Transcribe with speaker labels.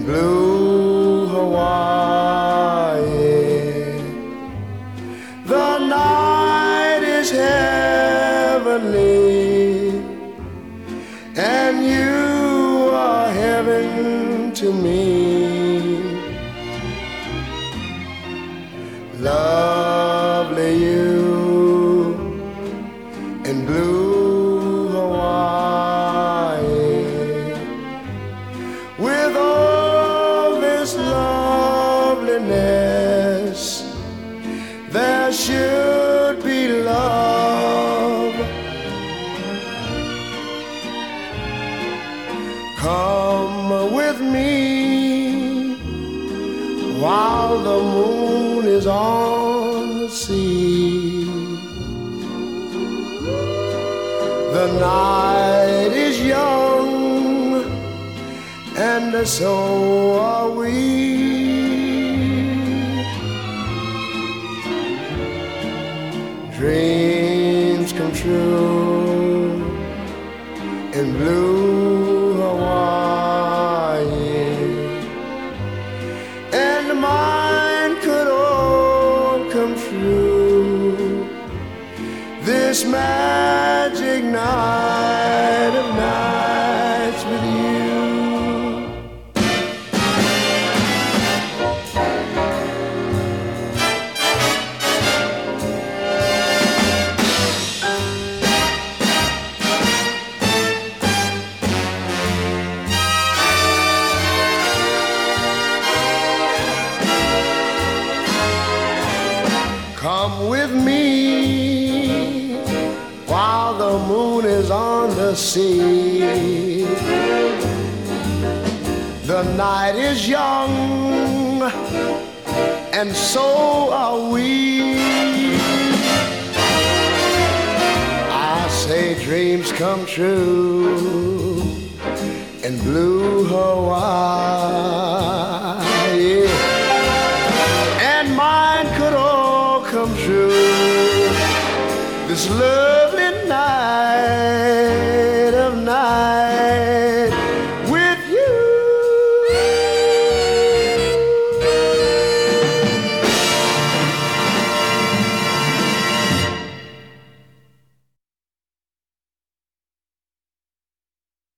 Speaker 1: in blue Hawaii. The night is heavenly, and you are heaven to me. Lovely you in blue Hawaii, with all this loveliness, there should be love. Come with me while the moon is on the sea. The night is young, and so are we. Dreams come true in blue Hawaii, and mine could all come true this magic night of nights with you. Come with me while the moon is on the sea. The night is young, and so are we. I say dreams come true in blue Hawaii, and mine could all come true. This love